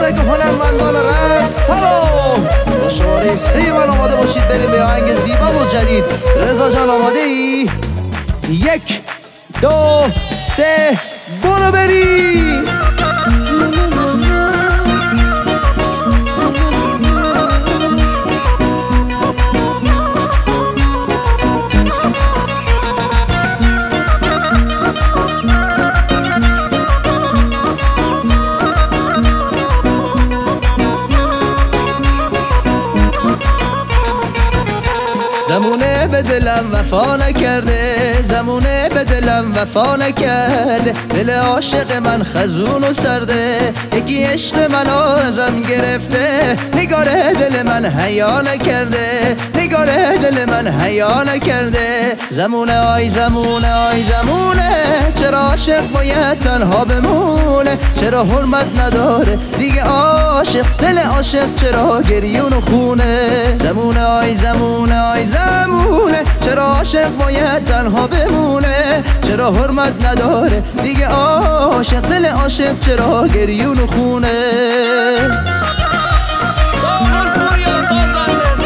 مزدک هنرمندان رقص سلام. با شماره 3 من آماده باشید بریم به آهنگ زیبا و جدید. رضا جان آماده ای؟ 1 2 3 برو بریم. زمونه به دلم وفا نکرده، زمونه به دلم وفا نکرده، دل عاشق من خزون و سرده، یکی عشق منو ازم گرفته، نگاره دل من حیا نکرده، نگاره دل من حیا نکرده. زمونه آی زمونه آی زمونه، چرا عاشق باید تنها بمونه، چرا حرمت نداره دیگه عاشق، دل عاشق چرا گریون و خونه. زمونه آی زمونه آی زمونه، چرا عاشق باید تنها بمونه، چرا حرمت نداره دیگه عاشق، دل عاشق چرا گریون و خونه. سامان پوریا سازنده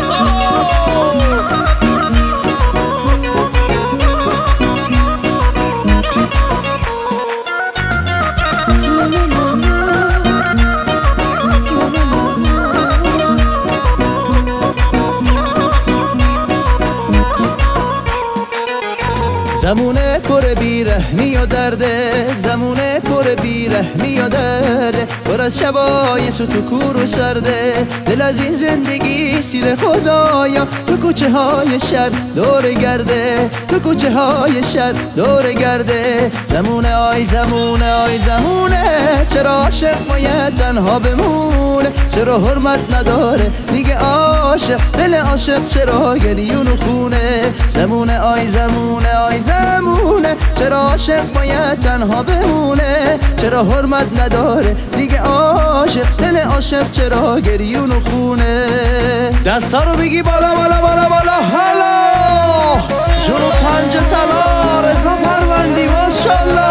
زمونه پر بیرحمی و درده، زمونه پر بیرحمی و درده، پر از شبای سوت و کور و سرده، دل از این زندگی سیر خدایا، تو کوچه های شهر دور گرده، تو کوچه های شهر دور گرده. زمونه آی زمونه آی زمونه، چرا عاشق باید تنها بمونه، چرا حرمت نداره دیگه عاشق، دل عاشق چرا گریون و خونه. زمونه آی زمونه آی زمونه، چرا عاشق باید تنها بمونه، چرا حرمت نداره دیگه عاشق، دل عاشق چرا گریون و خونه. دستا رو بگی بالا بالا بالا بالا حالا، جنوب پنج سلا رضا پروندی ماشالله.